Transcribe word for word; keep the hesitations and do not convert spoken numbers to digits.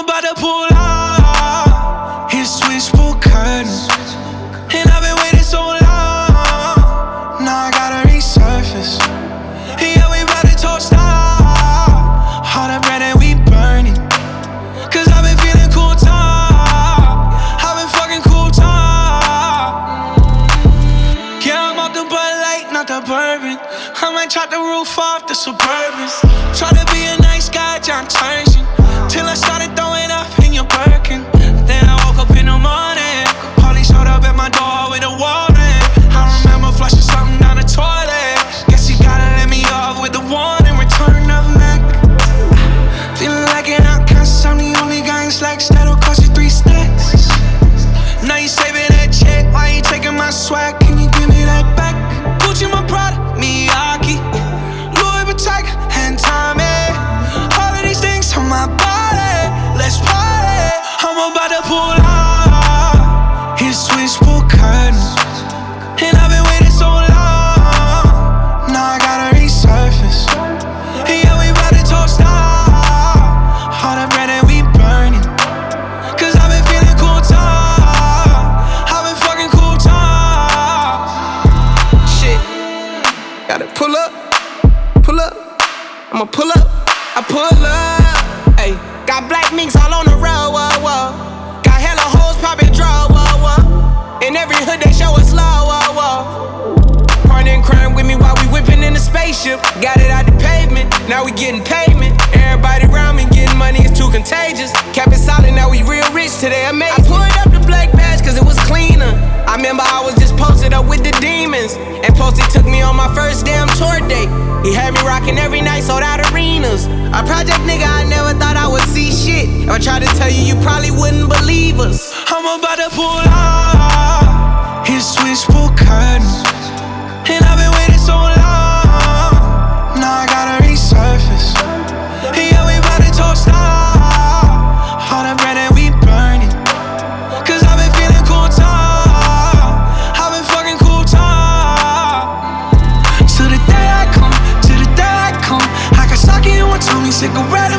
about to pull out. His switchboard curtains, and I've been waiting so long. Now I gotta resurface. Yeah, we about to toast out. All the bread that we burning, cause I've been feeling cool top. I've been fucking cool top. Yeah, I'm off the Bud Light, not the bourbon. I might chop the roof off the Suburbans. Try to be a nice guy, John Turgeon, till I started throwing up in your Birkin. Then I woke up in the morning, Paulie showed up at my door with a warning. I remember flushing something down the toilet. Guess you gotta let me off with the warning. Return of Mac. Feeling like an outcast, I'm the only guy in slacks that'll cost you three stacks. Now you saving that check, why you taking my swag? Can you give me that back? Gucci my product, Miyake, Louis Vuitton, and Tommy. All of these things on my body, let's party. I'm about to pull out. His switchboard curtains, and I've been waiting so long. Now I gotta resurface. Yeah, we about to toast out. All the bread that we burning, cause I've been feeling cool top. I've been fucking cool top. Shit, gotta pull up, pull up, I'ma pull up, I pull up. Ayy, got black minks all on the road, whoa, whoa. Got hella hoes poppin' draw, whoa, whoa. In every hood they show us love, whoa, whoa. Partner in crime with me while we whippin' in the spaceship. Got it out the pavement, now we getting payment. Everybody around me getting money, it's too contagious. Cap it solid, now we real rich today, amazing. I pulled up the black badge cause it was cleaner. I remember I was just posted up with the demons, and Posty took me on my first damn tour date. He had me rockin' every night, sold out arenas. A project nigga, I never thought I would see shit. If I tried to tell you, you probably wouldn't believe us. I'm about to pull out. His switchboard curtains, and I've been waiting so long. Now I gotta resurface. Yeah, we about to toast out. All the bread that we burning, cause I've been feeling cool top. I've been fucking cool top. To the day I come, to the day I come, I can sock you and tell me cigarette